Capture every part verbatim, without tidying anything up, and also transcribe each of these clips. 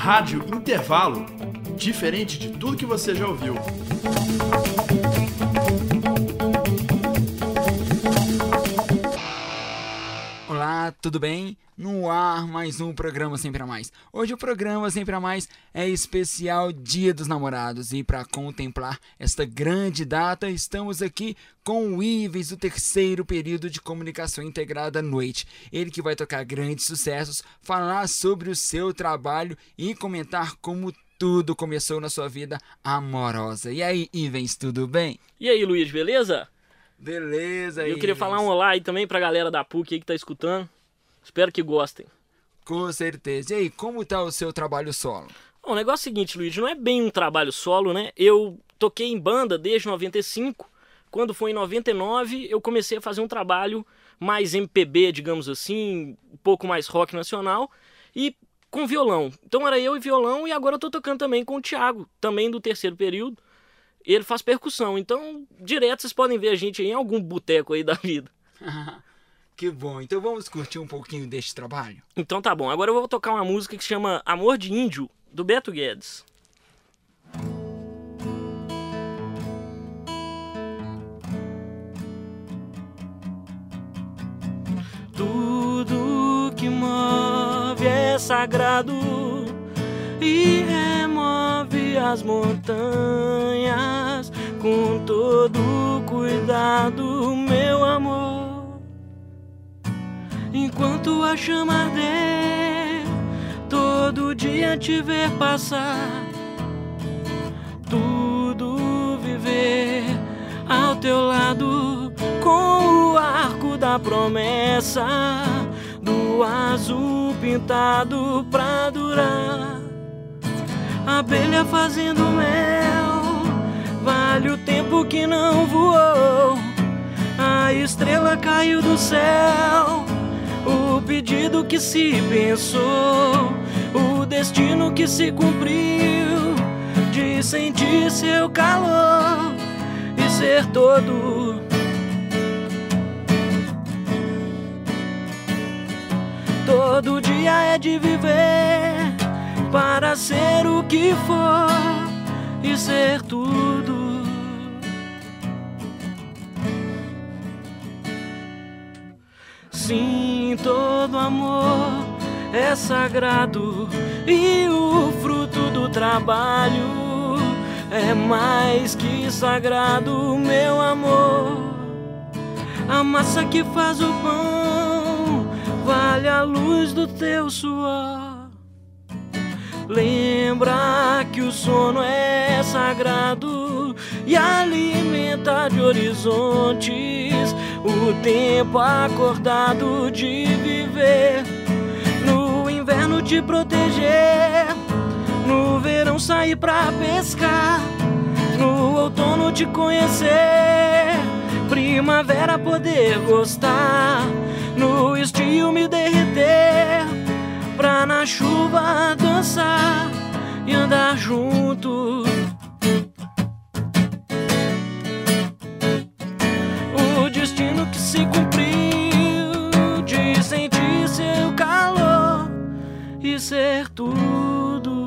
Rádio Intervalo, diferente de tudo que você já ouviu. Olá, tudo bem? No ar, mais um programa Sempre a Mais. Hoje o programa Sempre a Mais é especial Dia dos Namorados e para contemplar esta grande data, estamos aqui com o Ivens do terceiro período de Comunicação Integrada à Noite. Ele que vai tocar grandes sucessos, falar sobre o seu trabalho e comentar como tudo começou na sua vida amorosa. E aí, Ivens, tudo bem? E aí, Luiz, beleza? Beleza, Eu queria falar um olá aí também pra galera da P U C aí que tá escutando. Espero que gostem. Com certeza. E aí, como tá o seu trabalho solo? Bom, o negócio é o seguinte, Luiz, não é bem um trabalho solo, né? Eu toquei em banda desde noventa e cinco. Quando foi em noventa e nove, eu comecei a fazer um trabalho mais M P B, digamos assim, um pouco mais rock nacional e com violão. Então era eu e violão e agora eu tô tocando também com o Thiago, também do terceiro período. Ele faz percussão, então direto vocês podem ver a gente em algum boteco aí da vida. Que bom, então vamos curtir um pouquinho deste trabalho? Então tá bom, agora eu vou tocar uma música que se chama Amor de Índio, do Beto Guedes. Tudo que move é sagrado e remove as montanhas com todo cuidado, meu amor. Enquanto a chama arder, todo dia te ver passar, tudo viver ao teu lado com o arco da promessa do azul pintado pra durar. Abelha fazendo mel, vale o tempo que não voou. A estrela caiu do céu, o pedido que se pensou, o destino que se cumpriu, de sentir seu calor e ser todo. Todo dia é de viver para ser o que for e ser tudo. Sim, todo amor é sagrado e o fruto do trabalho é mais que sagrado, meu amor. A massa que faz o pão vale a luz do teu suor. Lembra que o sono é sagrado e alimenta de horizontes o tempo acordado de viver. No inverno te proteger, no verão sair pra pescar, no outono te conhecer, primavera poder gostar, no estio me derreter, pra na chuva dançar e andar junto. O destino que se cumpriu, de sentir seu calor e ser tudo.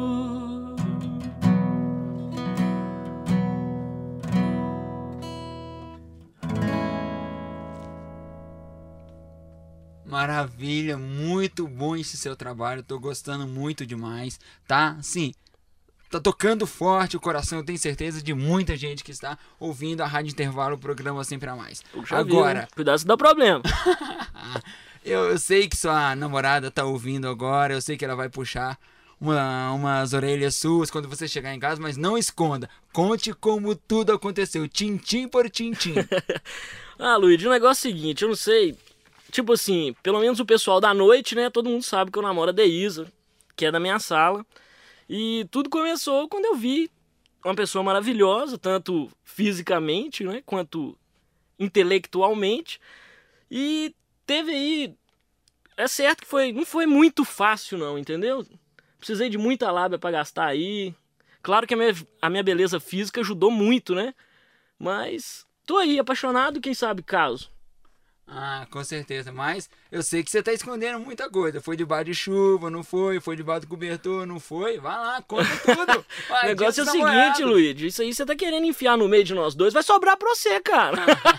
Maravilha, muito bom esse seu trabalho, tô gostando muito demais, tá? Sim, tá tocando forte o coração, eu tenho certeza de muita gente que está ouvindo a Rádio Intervalo, o programa Sempre a Mais. Puxa Agora, vida, cuidado se dá problema. eu, eu sei que sua namorada tá ouvindo agora, eu sei que ela vai puxar uma, umas orelhas suas quando você chegar em casa, mas não esconda, conte como tudo aconteceu, tintim por tintim. Ah, Luiz, o negócio é o seguinte, eu não sei... Tipo assim, pelo menos o pessoal da noite, né? Todo mundo sabe que eu namoro a Deísa, que é da minha sala. E tudo começou quando eu vi uma pessoa maravilhosa, tanto fisicamente, né? Quanto intelectualmente. E teve aí... É certo que foi, não foi muito fácil não, entendeu? Precisei de muita lábia pra gastar aí. Claro que a minha, a minha beleza física ajudou muito, né? Mas tô aí, apaixonado, quem sabe caso. Ah, com certeza, mas eu sei que você tá escondendo muita coisa. Foi debaixo de chuva, não foi? Foi debaixo do cobertor, não foi? Vai lá, conta tudo. Vai, o negócio é o seguinte, namorados. Luigi, isso aí você tá querendo enfiar no meio de nós dois, vai sobrar pra você, cara.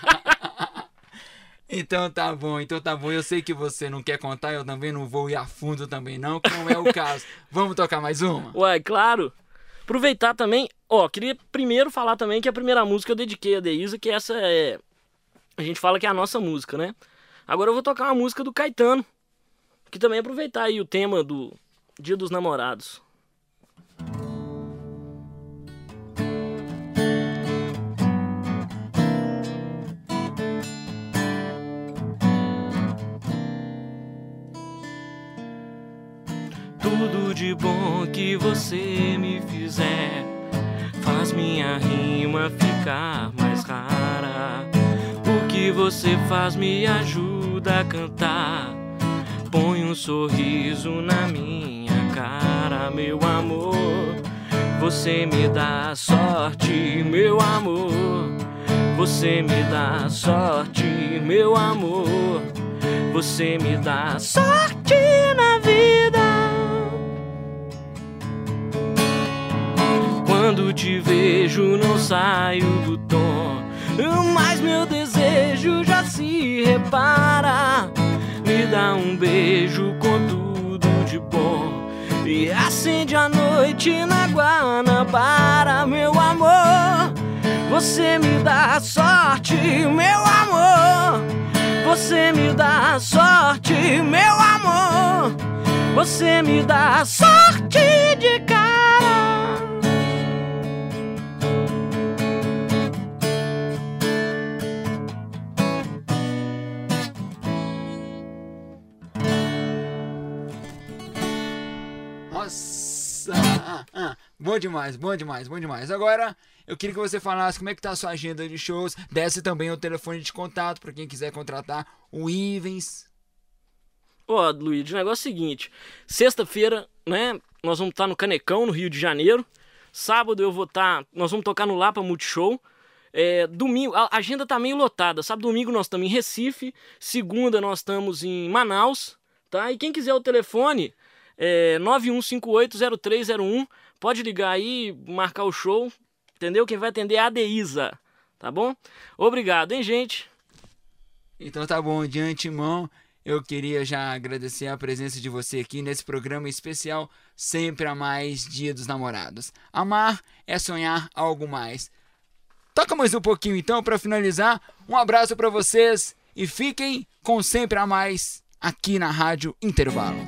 Então tá bom, então tá bom. Eu sei que você não quer contar, eu também não vou ir a fundo também não, que não é o caso. Vamos tocar mais uma? Ué, claro. Aproveitar também, ó, queria primeiro falar também que a primeira música eu dediquei a Deísa, que essa é... A gente fala que é a nossa música, né? Agora eu vou tocar uma música do Caetano, que também aproveitar aí o tema do Dia dos Namorados. Tudo de bom que você me fizer faz minha rima ficar mais rara. O que você faz me ajuda a cantar, põe um sorriso na minha cara, meu amor. Você me dá sorte, meu amor. Você me dá sorte, meu amor. Você me dá sorte na vida. Quando te vejo não saio do tom, mas meu desejo já se repara. Me dá um beijo com tudo de bom e acende a noite na Guanabara, meu amor. Você me dá sorte, meu amor. Você me dá sorte, meu amor. Você me dá sorte de cara. Nossa! Ah, ah, bom demais, bom demais, bom demais. Agora, eu queria que você falasse como é que tá a sua agenda de shows. Desce também o telefone de contato para quem quiser contratar o Ivens. Ó, Luiz, o negócio é o seguinte. Sexta-feira, né, nós vamos estar no Canecão, no Rio de Janeiro. Sábado eu vou estar, nós vamos tocar no Lapa Multishow. É, domingo, a agenda tá meio lotada, sabe? Domingo nós estamos em Recife. Segunda nós estamos em Manaus, tá? E quem quiser o telefone... É nove um cinco oito zero três zero um, pode ligar aí, marcar o show, entendeu? Quem vai atender é a Deísa, tá bom? Obrigado, hein, gente? Então tá bom, de antemão, eu queria já agradecer a presença de você aqui nesse programa especial Sempre a Mais, Dia dos Namorados. Amar é sonhar algo mais. Toca mais um pouquinho então para finalizar. Um abraço para vocês e fiquem com Sempre a Mais aqui na Rádio Intervalo.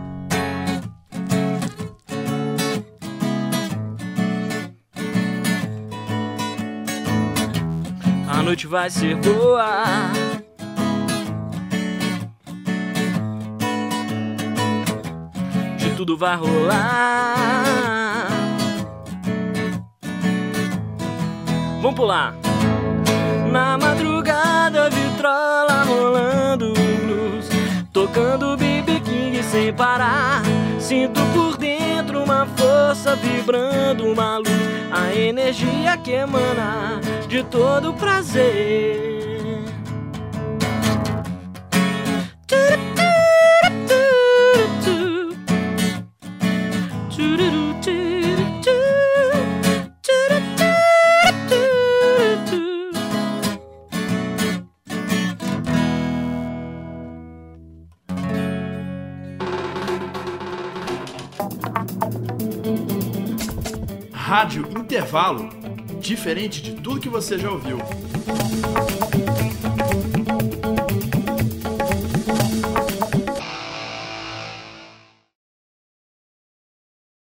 A noite vai ser boa, de tudo vai rolar. Vamos pular. Na madrugada, vitrola rolando blues, tocando B B King sem parar. Sinto por dentro uma força vibrando, uma luz, a energia que emana de todo prazer. Rádio Intervalo, diferente de tudo que você já ouviu.